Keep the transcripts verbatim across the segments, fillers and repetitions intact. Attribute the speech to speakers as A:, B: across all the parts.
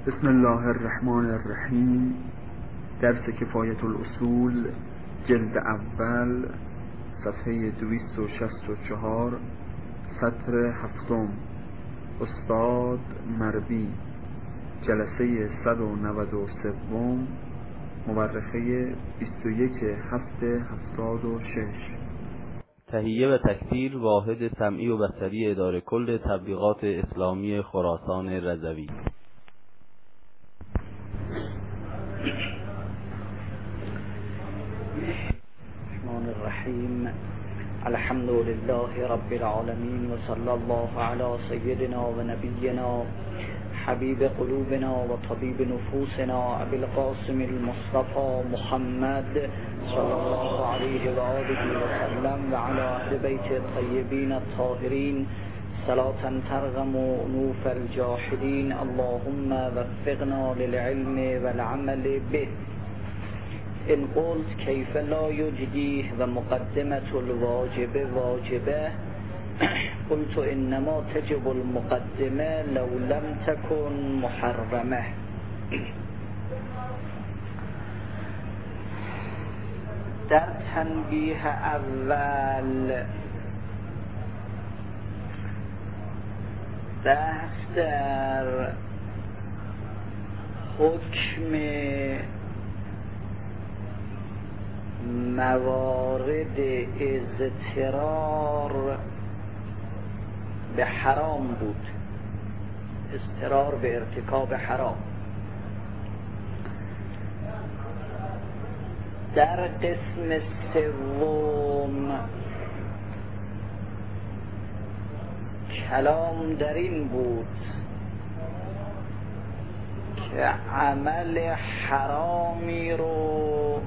A: بسم الله الرحمن الرحیم. درس کفایت الاصول جلد اول صفحه دویست و شصت و چهار سطر هفتم. استاد مربی، جلسه صد و نود و سه، مورخه بیست و یک هفته هفتاد و شش.
B: تهیه و تکثیر واحد سمعی و بصری اداره کل تبلیغات اسلامی خراسان رضوی.
C: الرحمن الرحیم. الحمد لله رب العالمین و صلی الله علی سیدنا و نبینا حبیب قلوبنا و طبیب نفوسنا ابی القاسم المصطفى محمد صلی الله علیه و آله و سلم و علی اهل بیت الطیبین الطاهرین صلاة ترغم نوف الجاحدین. اللهم وفقنا للعلم والعمل به. ان قلت کیف لا یجدیه و مقدمة الواجب واجبه، قلت انما تجب المقدمه لو لم تكن محرمه. در تنبیه اول بحث در حکم موارد اضطرار به حرام بود، اضطرار به ارتکاب حرام. در قسم سوم کلام در این بود که عمل حرامی رو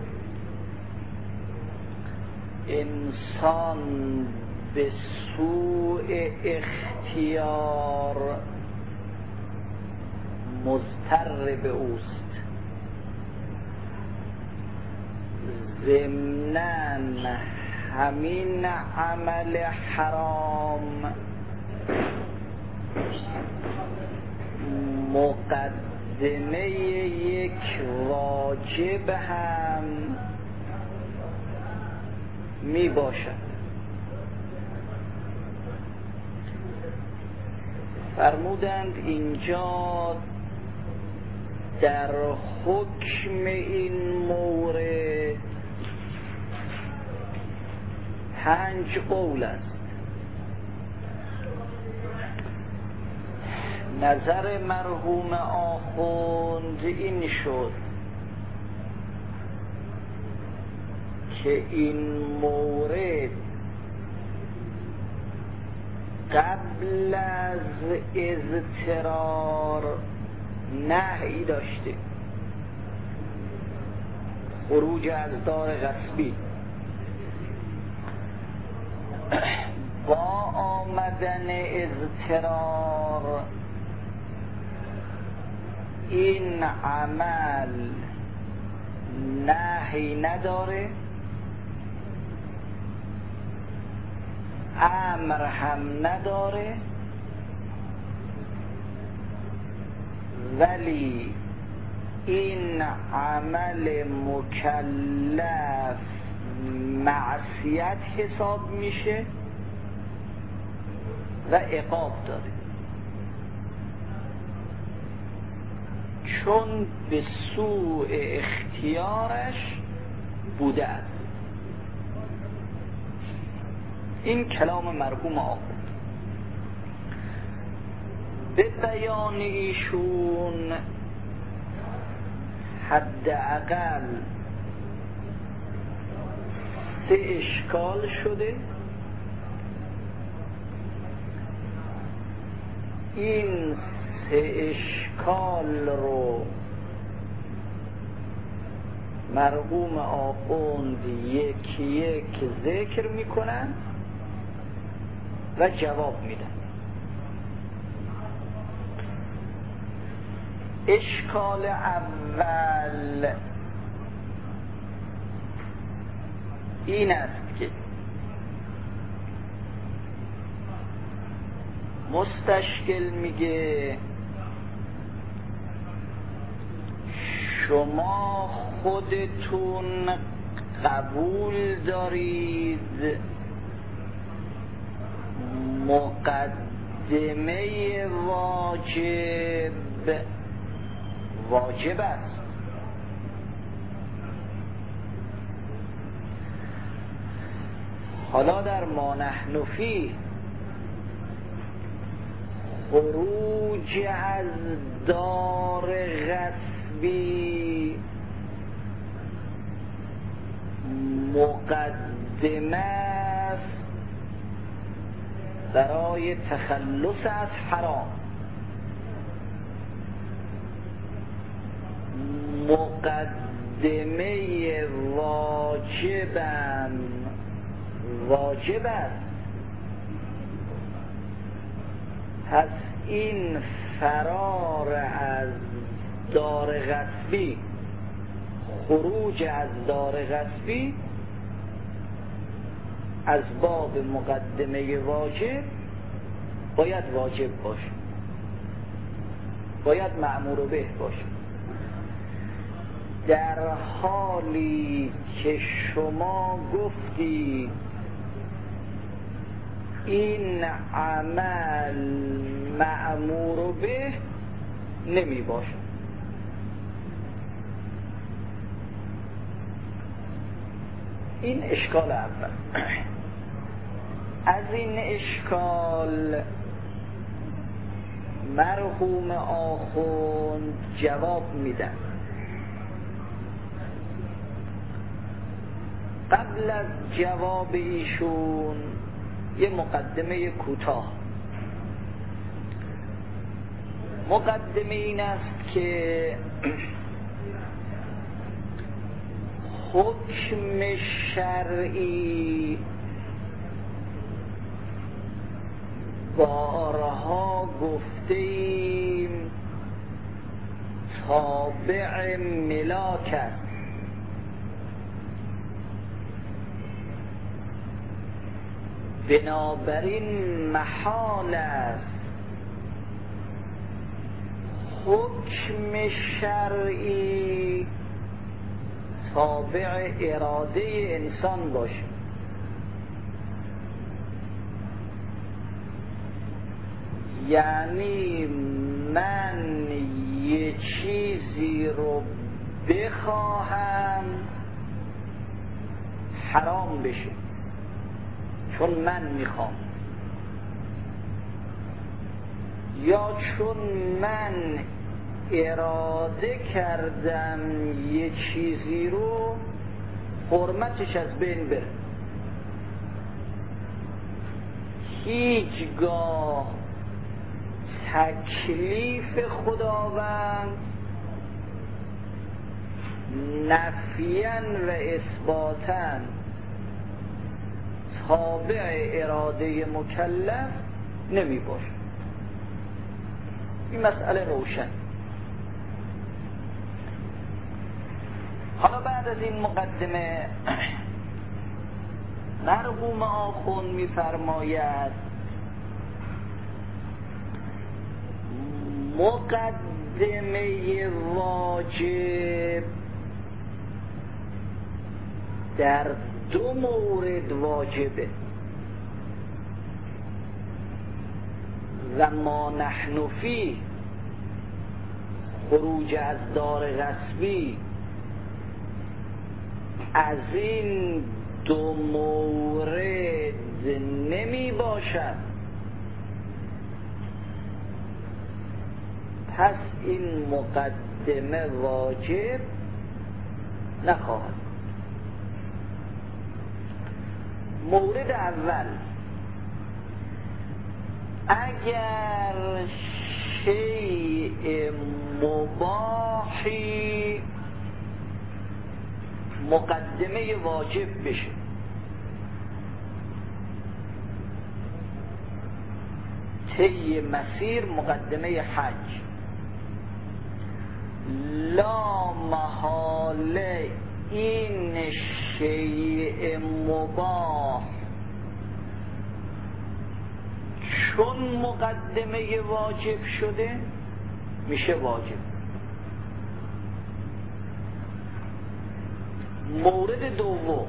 C: انسان به سوء اختیار مضطر به اوست، ضمناً همین عمل حرام مقدمه یک واجب هم می باشد. فرمودند اینجا در حکم این مورد پنج قول است. نظر مرحوم آخوند این شد که این مورد قبل از اضطرار نهی داشته، خروج از دار غصبی. با آمدن اضطرار این عمل نهی نداره، امر هم نداره، ولی این عمل مکلف معصیت حساب میشه و عقاب داره، چون به سوء اختیارش بوده است. این کلام مرحوم آخوند. به بیان ایشون حداقل سه اشکال شده. این سه اشکال رو مرحوم آخوند یک یک ذکر میکنن و جواب میدن. اشکال اول این است که مستشکل میگه شما خودتون قبول دارید مقدمه واجب واجب است. حالا در ما نحن فیه خروج از دار غصبی مقدمه است برای تخلص از حرام. مقدمه واجبم واجب است. پس این فرار از دار غصبی، خروج از دار غصبی از باب مقدمه واجب باید واجب باشه، باید مأمور به باشه. در حالی که شما گفتید این عمل مأمور به نمی باشه. این اشکال اول. از این اشکال مرحوم آخوند جواب میدن. قبل از جواب ایشون یه مقدمه کوتاه. مقدمه این است که حکم شرعی بارها گفتیم تابع ملاک است. بنابراین محال است حکم شرعی تابع اراده انسان باشه. یعنی من یه چیزی رو بخواهم حرام بشه چون من میخوام، یا چون من اراده کردم یه چیزی رو حرمتش از بین بره. هیچگاه تکلیف خداوند نفیاً و اثباتاً تابع اراده مکلف نمی باشه. این مسئله روشن. حالا بعد از این مقدمه مرحوم آخوند می فرماید مقدمه واجب در دو مورد واجبه و ما نحن فیه خروج از دار غصبی از این دو مورد نمی باشد. پس این مقدمه واجب نخواهد. مورد اول، اگر شیء مباحی مقدمه واجب بشه، طی مسیر مقدمه حج، لا محاله این شیء مباح چون مقدمه واجب شده میشه واجب. مورد دوم،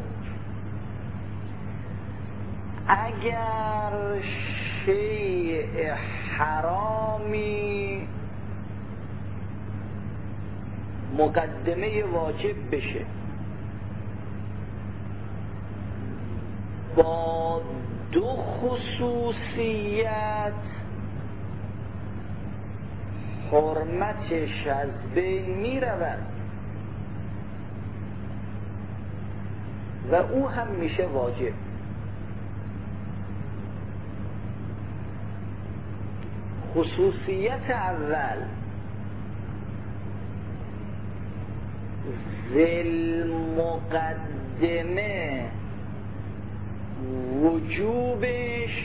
C: اگر شیء حرامی مقدمه واجب بشه با دو خصوصیت حرمتش از بین می رود و او هم میشه واجب. خصوصیت اول، ذل مقدمه وجوبش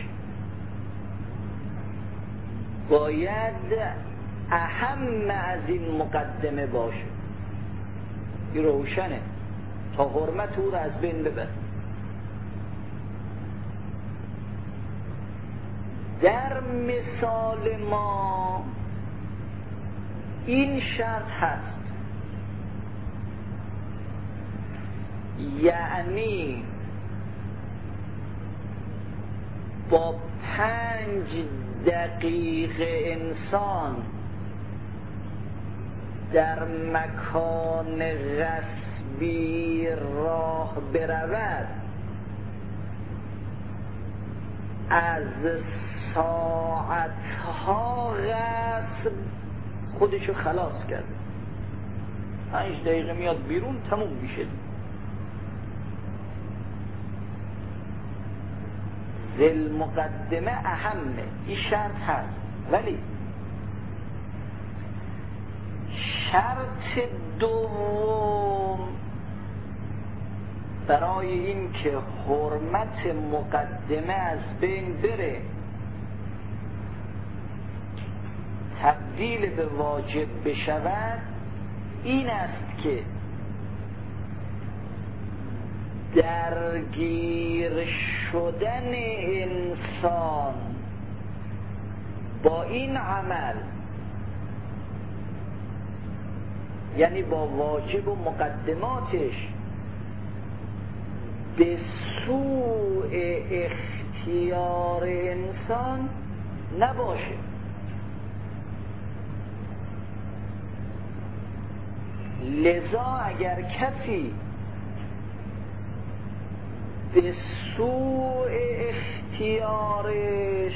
C: باید اهم از این مقدمه باشه. این روشنه تا حرمت او را از بین ببر. در مثال ما این شرط هست، یعنی با پنج دقیقه انسان در مکان غصبی راه برود، از ساعتها غصب خودشو خلاص کرده. پنج دقیقه میاد بیرون، تموم میشه. ذل مقدمه اهمه، این شرط هست. ولی شرط دوم برای این که حرمت مقدمه از بین بره، تبدیل به واجب بشود، این است که درگیر شدن انسان با این عمل، یعنی با واجب و مقدماتش، به سوء اختیار انسان نباشه. لذا اگر کسی به سوء اختیارش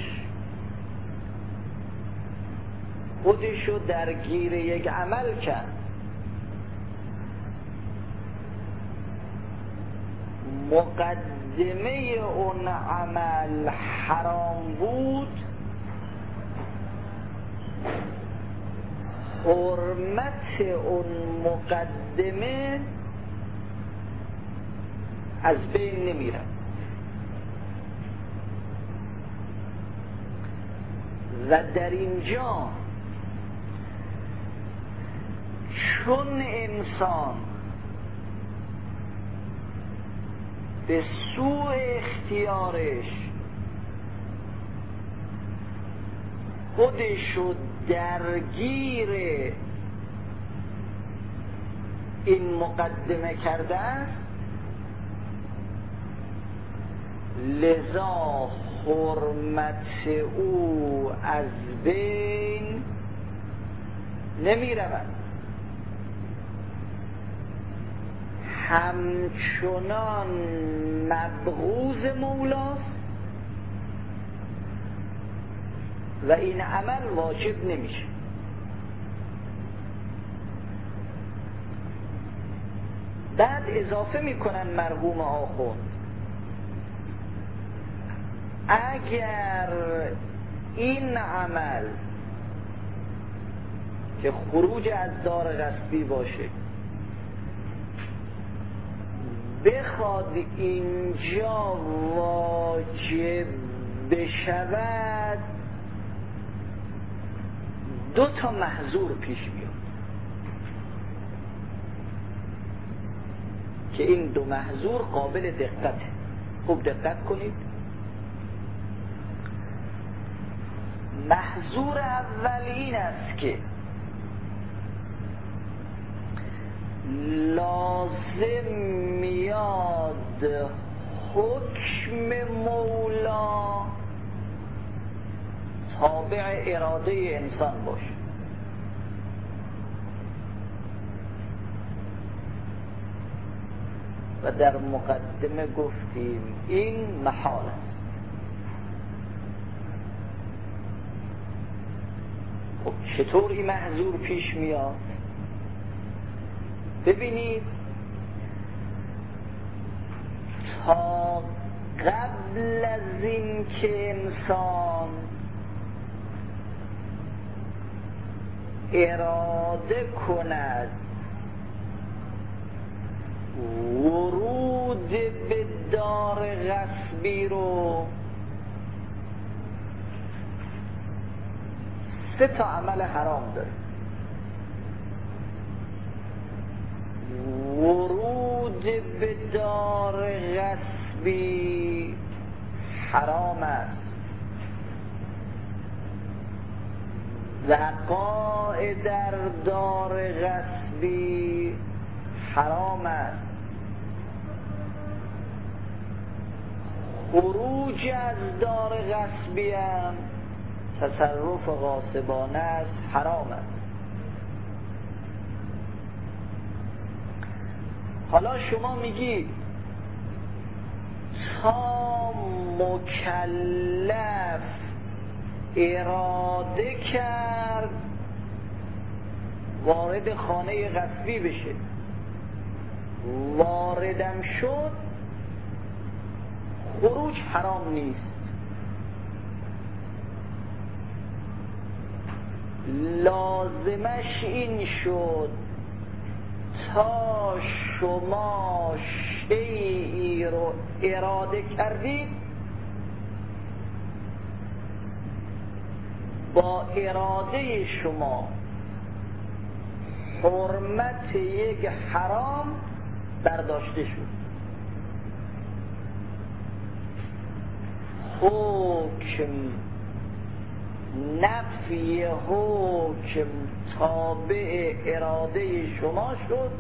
C: خودشو درگیر یک عمل کرد، مقدمه اون عمل حرام بود، حرمت اون مقدمه از بین نمیره. و در اینجا چون انسان به سوء اختیارش خودشو درگیر این مقدمه کرده است، لذا حرمت او از بین نمی رود. همچنان مبغوض مولاست و این عمل واجب نمیشه. بعد اضافه میکنن مرحوم آخوند، اگر این عمل که خروج از دار غصبی باشه بخواد اینجا واجب بشود، دو تا محظور پیش میاد که این دو محظور قابل دقته. خوب دقت کنید. محظور اول این است که لازم میاد حکم مولا تابع اراده انسان باشه. و در مقدمه گفتیم این محال است. خب چطور این محظور پیش میاد؟ ببینید تا قبل از این که انسان اراده کند ورود به دار غصبی رو، سه تا عمل حرام داره. ورود به دار غصبی حرام است، وقاع در دار غصبی حرام است، خروج از دار غصبی هم تصرف غاصبانه است، حرام است. حالا شما میگید تا مکلف اراده کرد وارد خانه غصبی بشه، واردم شد، خروج حرام نیست. لازمش این شد تا شما شیئی رو اراده کردید، با اراده شما حرمت یک حرام برداشته شد. حکم نفی حکم تابع اراده شما شد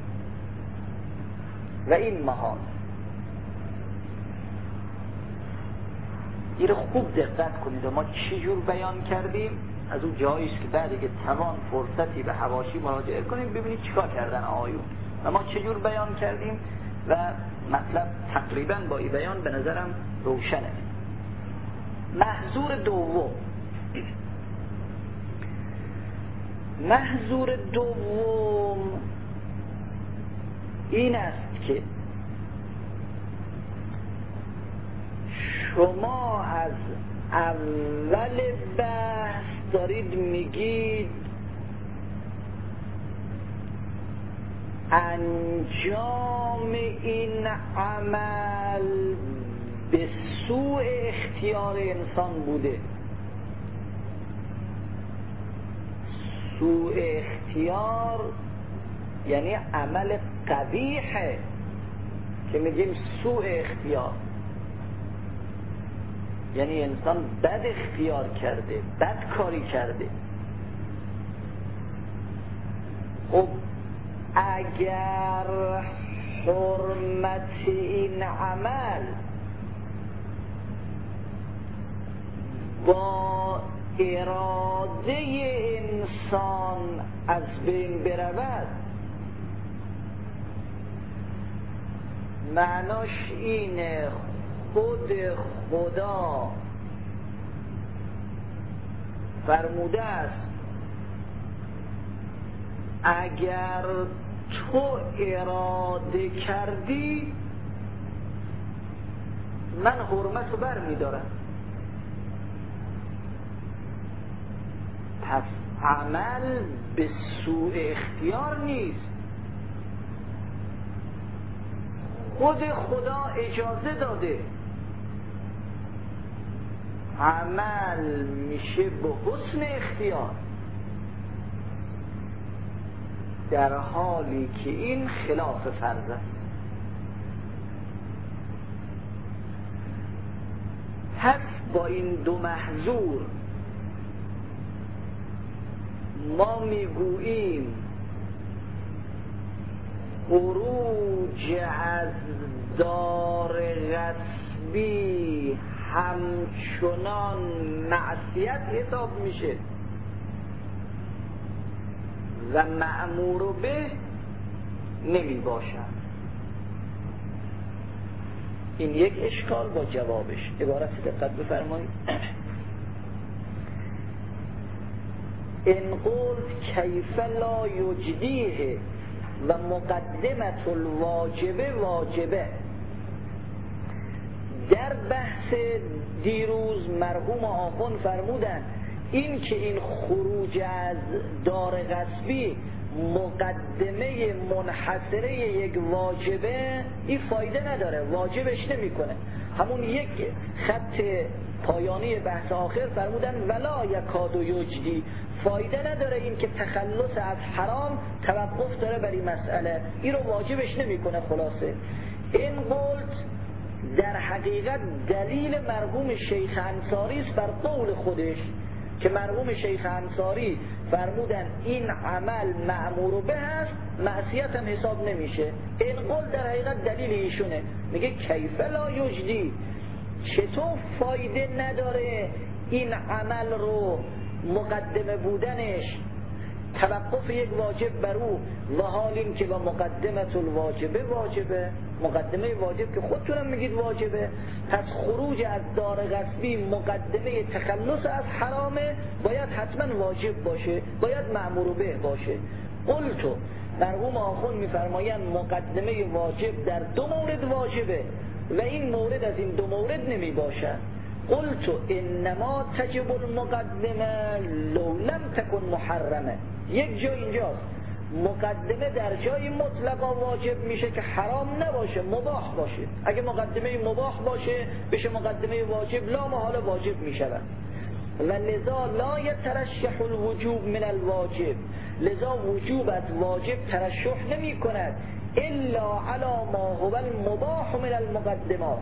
C: و این محال. این رو خوب دقت کنید. ما چی جور بیان کردیم؟ از اون جاییست که بعد که توان فرصتی به حواشی مراجعه کنیم ببینید چیکار کردن آیون و ما چه جور بیان کردیم و مطلب تقریبا با این بیان به نظرم روشنه. محظور دوم، محظور دوم این است که شما از اول بحث دارید میگید انجام این عمل به سوء اختیار انسان بوده. سوء اختیار یعنی عمل قبیحه که میگیم سوء اختیار، یعنی انسان بد اختیار کرده، بد کاری کرده. خب اگر حرمت این عمل با اراده انسان از بین برود، معناش اینه خود خدا فرموده است اگر تو اراده کردی من حرمت رو بر می دارم. پس عمل به سوء اختیار نیست، خود خدا اجازه داده، عمل میشه به حسن اختیار، در حالی که این خلاف فرض است. پس با این دو محظور ما میگوییم خروج از دار غصبی همچنان معصیت حساب میشه و مأمور به نمی باشد. این یک اشکال با جوابش. عبارت دقت بفرمایید. ان قلت کیف لا یجدیه و مقدمت الواجبه واجبه. در بحث دیروز مرحوم آخوند فرمودن این که این خروج از دار غصبی مقدمه منحصره یک واجبه، این فایده نداره، واجبش نمیکنه. همون یک خط پایانی بحث آخر فرمودن ولا یکاد یجدی، فایده نداره این که تخلص از حرام توقف داره بر این مسئله، این رو واجبش نمیکنه. خلاصه این قلت در حقیقت دلیل مرحوم شیخ انصاری است بر قول خودش که مرحوم شیخ انصاری فرمودن این عمل مأمور به هست، معصیت هم حساب نمیشه. این قول در حقیقت دلیل ایشونه. میگه کیف لا یجدی، چطور فایده نداره این عمل رو مقدمه بودنش توقف یک واجب بر او، و حال این که با مقدمت الواجبه واجبه، مقدمه واجب که خودتونم میگید واجبه، پس خروج از دار غصبی مقدمه تخلص از حرامه، باید حتما واجب باشه، باید مأمور به باشه. قلتو مرحوم آخوند میفرمایند مقدمه واجب در دو مورد واجبه و این مورد از این دو مورد نمی باشد. قلتو انما تجب المقدمه لو لم تکن محرمه. یک جا اینجاست مقدمه در جای مطلقا واجب میشه که حرام نباشه، مباح باشه. اگه مقدمه مباح باشه بشه مقدمه واجب، لا محاله واجب میشود. و لذا لا یترشح الوجوب من الواجب، لذا وجوب از واجب ترشح نمی کند الا علی ما هو المباح من المقدمات،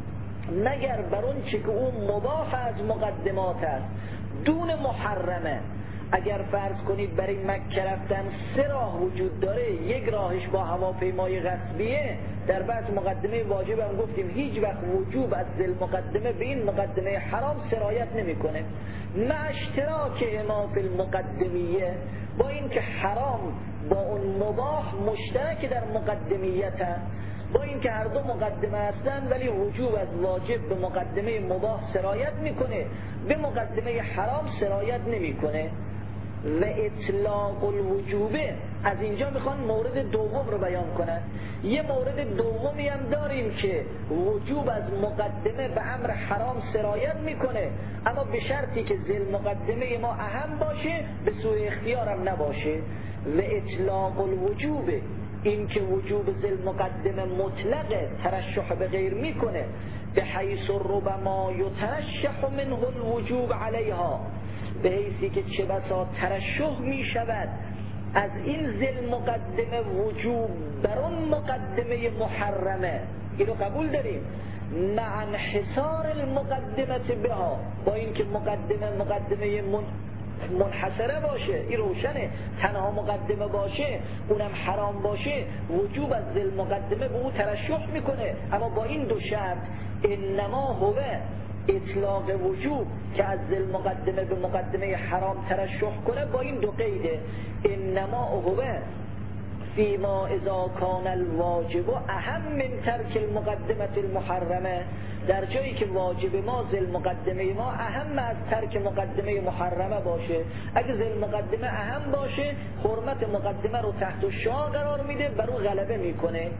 C: مگر بر اون چه که اون مباح از مقدمات است دون محرمه. اگر فرض کنید برای مکه رفتن سه راه وجود داره، یک راهش با هواپیمای غصبیه، در بعض مقدمه واجب هم گفتیم هیچ وقت وجوب از ذل مقدمه به این مقدمه حرام سرایت نمیکنه. مع اشتراک ما فی المقدمیه، با این که حرام با اون مباح مشترک در مقدمیت هست، با این که هر دو مقدمه هستن ولی وجوب از واجب به مقدمه مباح سرایت میکنه، به مقدمه حرام سرایت نمیکنه. و اطلاق الوجوبه، از اینجا میخوان مورد دوم رو بیان کنن. یه مورد دومی هم داریم که وجوب از مقدمه به امر حرام سرایت میکنه، اما به شرطی که ذل مقدمه ما اهم باشه، به سوء اختیارم نباشه. و اطلاق الوجوبه، این که وجوب ذل مقدمه مطلقه، ترشح به غیر میکنه، به حیث ربما یترشح منه الوجوب علیها، به حیثی که چه بسا ترشح می شود از این ذل مقدمه وجوب بر اون مقدمه محرمه. اینو قبول داریم، مع انحصار المقدمه بها، با این که مقدمه مقدمه من منحصره باشه، این روشنه، تنها مقدمه باشه اونم حرام باشه، وجوب از ذل مقدمه به او ترشح میکنه، اما با این دو شرط انما هو اطلاق وجوب که از ذل مقدمه به مقدمه حرام ترشح کنه، با این دو قیده انما هو فیما اذا کان الواجب اهم من ترک المقدمه المحرمه، در جایی که واجب ما ذل مقدمه ما اهم از ترک مقدمه محرمه باشه. اگه ذل مقدمه اهم باشه حرمت مقدمه رو تحت الشعاع قرار میده، بر اون غلبه میکنه.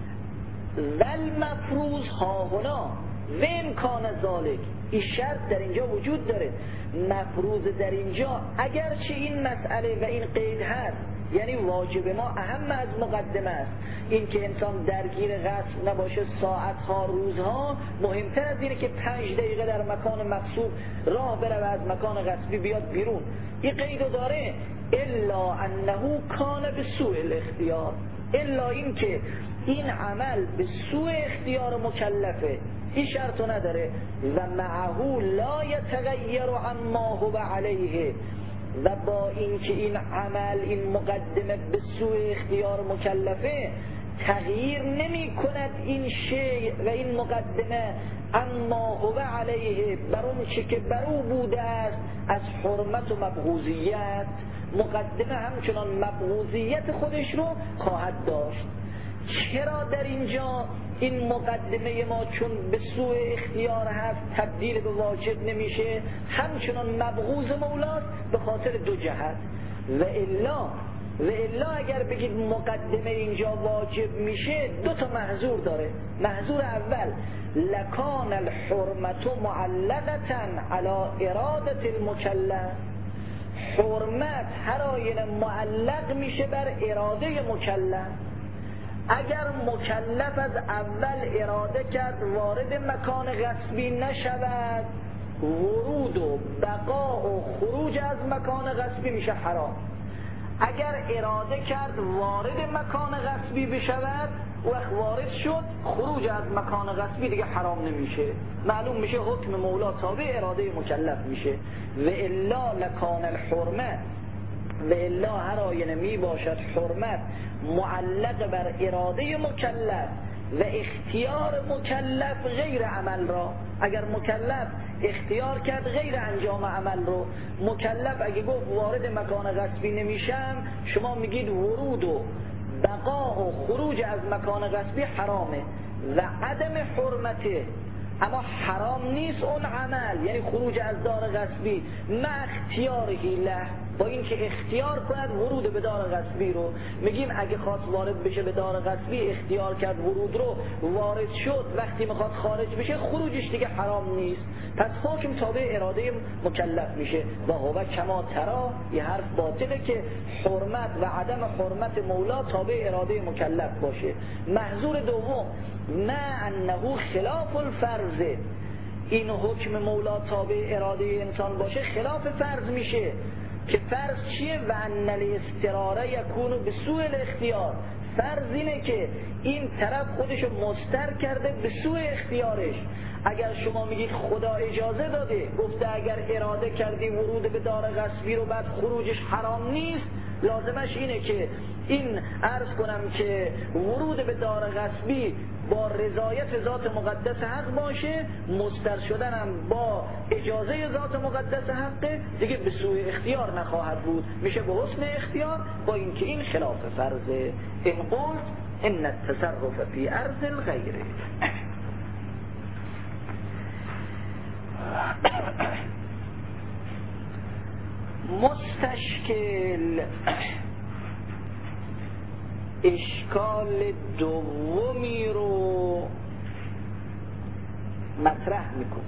C: ول مفروض ها هنا و امکان ذالک، این شرط در اینجا وجود داره. مفروض در اینجا اگرچه این مسئله و این قید هست، یعنی واجب ما اهم از مقدمه است، این که انسان درگیر غصب نباشه ساعتها روزها، مهمتر از اینه که پنج دقیقه در مکان مقصود راه بره و از مکان غصبی بیاد بیرون. این قیدو داره الا انه کان به سوء الاختیار، الا این که این عمل به سوء اختیار مکلفه، این شرطو نداره. و معه لا یتغیر عما هو علیه، و با این که این عمل این مقدمه به سوء اختیار مکلفه تغییر نمی کند این شیء و این مقدمه اما هو علیه بر اون چی که بر او بوده است از حرمت و مبغوضیت، مقدمه همچنان مبغوضیت خودش رو خواهد داشت. چرا در اینجا این مقدمه ما چون به سوء اختیار هست تبدیل به واجب نمیشه، همچنان مبغوض مولاست به خاطر دو جهت. و الا و الا اگر بگید مقدمه اینجا واجب میشه دو تا محظور داره. محظور اول لکان الحرمت معلقة علی ارادة المکلف، حرمت هر آینه معلق میشه بر اراده مکلف. اگر مکلف از اول اراده کرد وارد مکان غصبی نشود، ورود و بقا و خروج از مکان غصبی میشه حرام. اگر اراده کرد وارد مکان غصبی بشود، وقت وارد شد خروج از مکان غصبی دیگه حرام نمیشه، معلوم میشه حکم مولا تابع اراده مکلف میشه. و الا لکان الحرمه، و الا هر آینه می باشد حرمت معلق بر اراده مکلف و اختیار مکلف غیر عمل را. اگر مکلف اختیار کرد غیر انجام عمل رو، مکلف اگه گفت وارد مکان غصبی نمیشم، شما میگید ورود و بقا و خروج از مکان غصبی حرامه. و عدم حرمته، اما حرام نیست اون عمل، یعنی خروج از دار غصبی نه اختیارهی له، با اینکه اختیار کند ورود به دار غصبی رو. میگیم اگه خواست وارد بشه به دار غصبی اختیار کرد ورود رو، وارد شد، وقتی میخواد خارج بشه خروجش دیگه حرام نیست، پس حکم تابع اراده مکلف میشه. و هو کما ترا، یه حرف باطله که حرمت و عدم حرمت مولا تابع اراده مکلف باشه. محظور دوم نه انه خلاف الفرض، این حکم مولا تابع اراده انسان باشه خلاف فرض میشه. که فرض چیه؟ و ان الاضطرار یکون به سوء الاختیار، فرض اینه که این طرف خودشو مضطر کرده به سوء اختیارش. اگر شما میگید خدا اجازه داده، گفته اگر اراده کردی ورود به دار غصبی رو بعد خروجش حرام نیست، لازمش اینه که این عرض کنم که ورود به دار غصبی با رضایت ذات مقدس حق باشه، مضطر شدنم با اجازه ذات مقدس حقه، دیگه به سوی اختیار نخواهد بود، میشه به حسن اختیار، با اینکه این خلاف فرضه. این قلت ان التصرف فی ارض الغیره. مستشکل اشکال دومی رو مطرح میکن.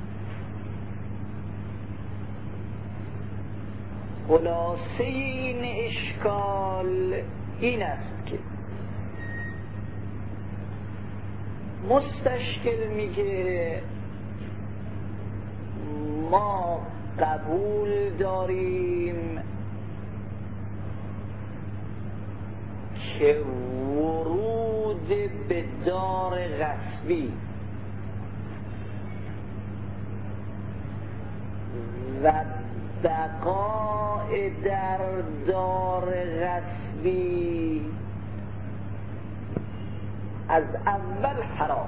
C: خلاصه این اشکال این است که مستشکل میگه ما قبول داریم که ورود به دار غصبی و بقاء در دار غصبی از اول حرام.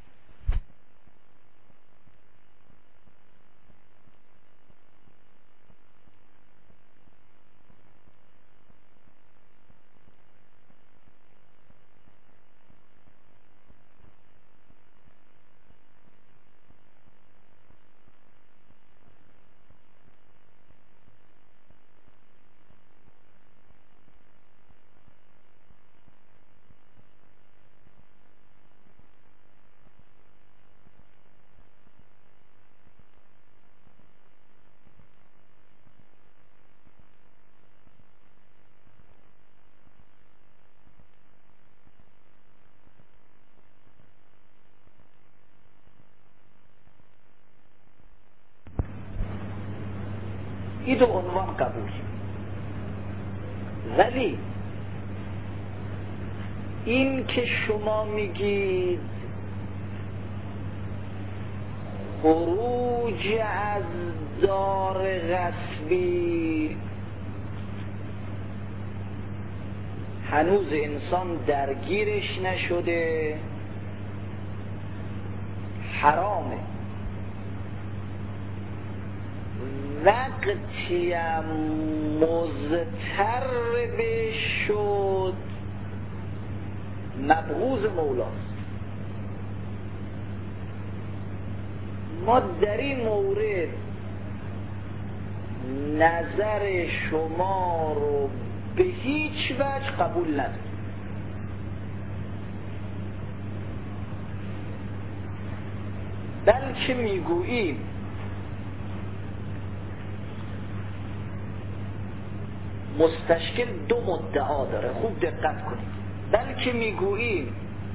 C: این دو عنوان قبول، ولی این که شما میگید خروج از دار غصبی هنوز انسان درگیرش نشده حرامه. وقتیم مضطر بهش شد مبغوض مولاست. ما در این مورد نظر شما رو به هیچ وجه قبول نداریم. بلکه میگوییم مستشکل دو مدعا داره، خوب دقت کنید. بلکه میگوییم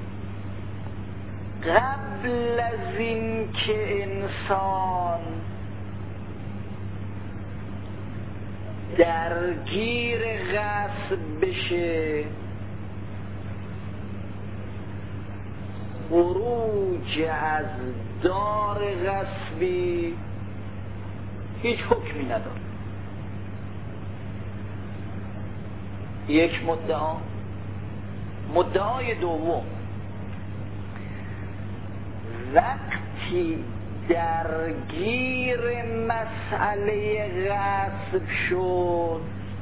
C: قبل از این که انسان درگیر غصب بشه خروج از دار غصبی هیچ حکمی نداره. یک مدعا. مدعای دوم، وقتی درگیر مسئله غصب شد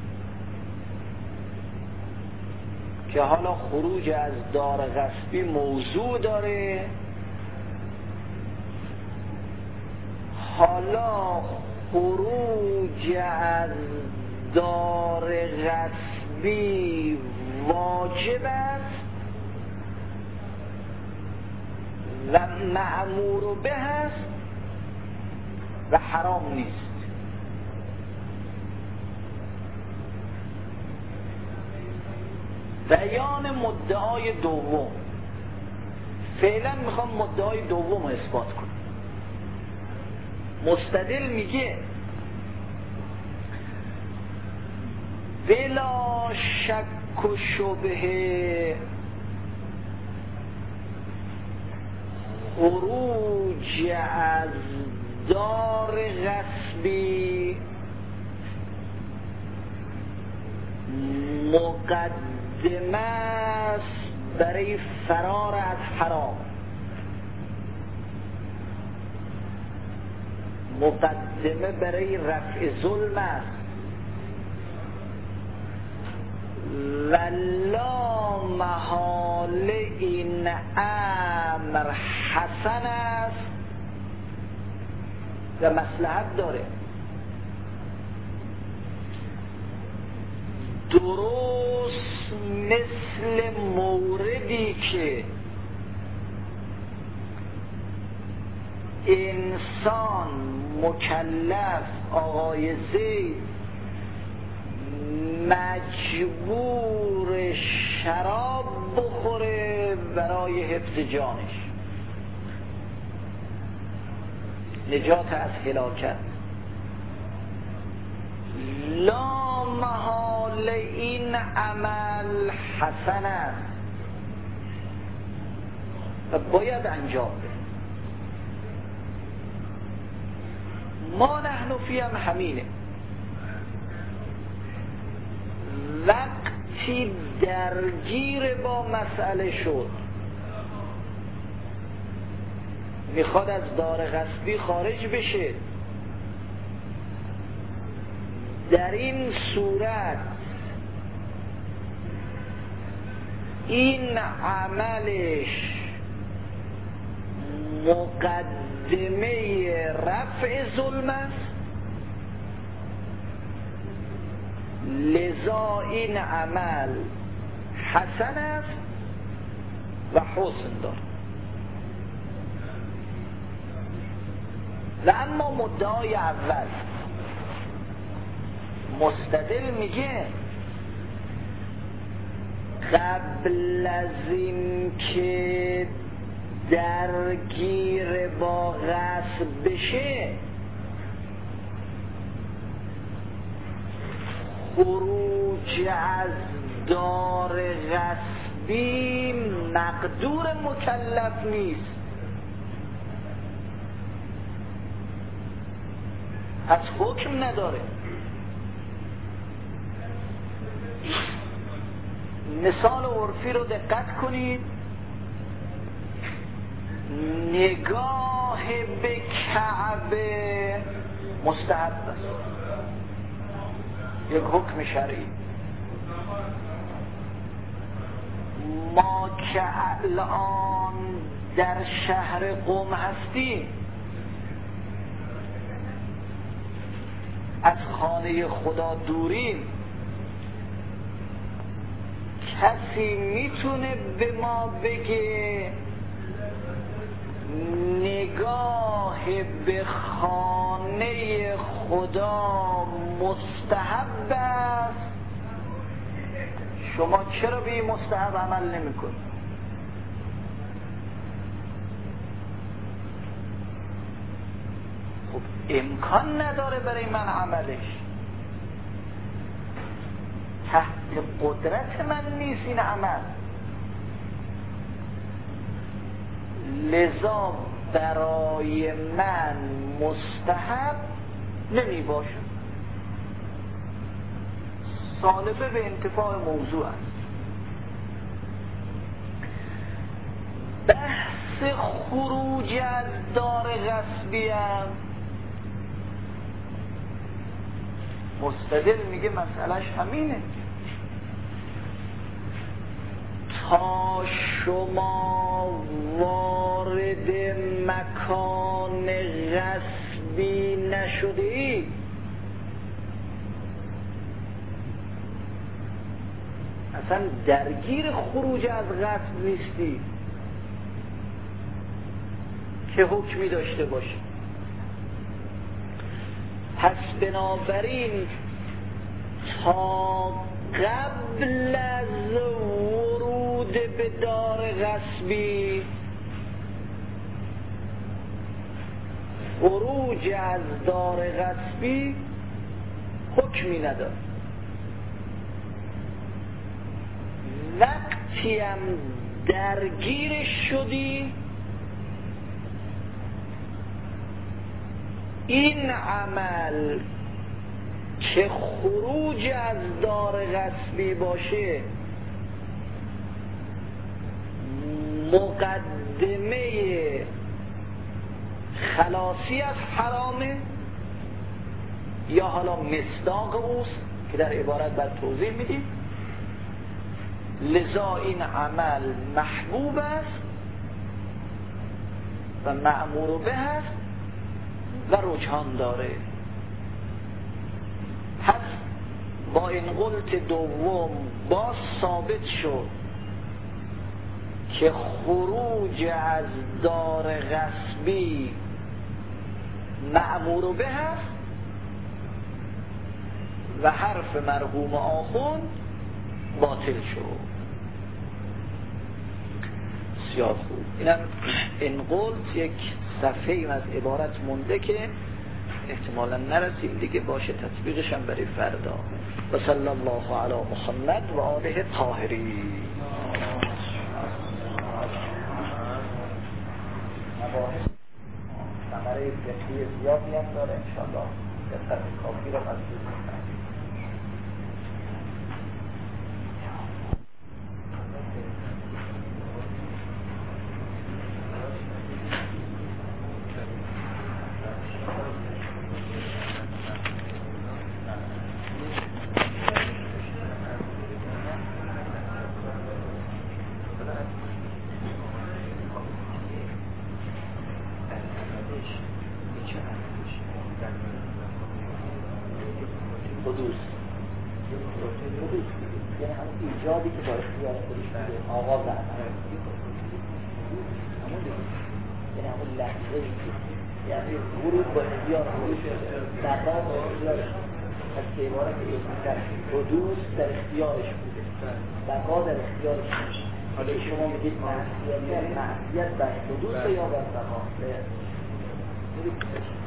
C: که حالا خروج از دار غصبی موضوع داره، حالا خروج از دار غصبی واجب است و مأمور به است و حرام نیست. بیان مدعای دوم. فعلا میخوام مدعای دوم رو اثبات کنم. مستدل میگه بلا شک و شبهه خروج از دار غصبی مقدمه است برای فرار از حرام، مقدمه برای رفع ظلم است و لا محاله این امر حسن است و مصلحت داره. درست مثل موردی که انسان مکلف آقای زید مجبور شراب بخوره برای حفظ جانش، نجات از هلاکت. لا محاله این عمل حسن است و باید انجام بده. ما نحن فیم همینه. وقتی درگیر با مسئله شد میخواد از دار غصبی خارج بشه، در این صورت این عملش مقدمه رفع ظلم است، لذا این عمل حسن است و حسن دارد. و اما مدعای اول، مستدل میگه قبل از این که درگیر با غصب بشه خروج از دار غصبی مقدور مکلف نیست، از حکم نداره. مثال عرفی رو دقت کنید. نگاه به کعبه مستحب است، یک حکم شرعی. ما که الان در شهر قم هستیم، از خانه خدا دوریم، کسی میتونه به ما بگه نگاه به خانه خدا مستحب است؟ شما چرا به این مستحب عمل نمی کنید؟ خب امکان نداره برای من عملش، تحت قدرت من نیست این عمل، لذا برای من مستحب نمی باشد. سالبه به انتفاع موضوع است. بحث خروج از دار غصبی هم مستدل میگه مسئلهش همینه. تا شما وارد مکان غصبی نشده ای، اصلا درگیر خروج از غصب نیستی که حکمی داشته باشه. پس بنابراین تا قبل از ورود به دار غصبی خروج از دار غصبی حکمی نداره. وقتی هم درگیرش شدی، این عمل که خروج از دار غصبی باشه مقدمه خلاصی از حرامه یا حالا مصداق اوست که در عبارت بر توضیح میدیم، لذا این عمل محبوب است و مأمور به است و رجحان داره. پس با این قلت دوم باز ثابت شد که خروج از دار غصبی مأمور به است و حرف مرحوم آخوند باطل شد. بسیار خوب. اینم این قلت یک صفحه از عبارت مونده که احتمالا نرسیم دیگه، باشه تطبیقش هم برای فردا. و صلی الله علی محمد و آله طاهرین. مباحث ثمره فقهی زیادی هم داره انشاءالله، دقت کافی رو مطلوب می‌کنم. حدوث در اختیارش بوده، بقا در اختیارش بوده. حالا شما میگید معصیت، معصیت بر حدوث یا بر بقا؟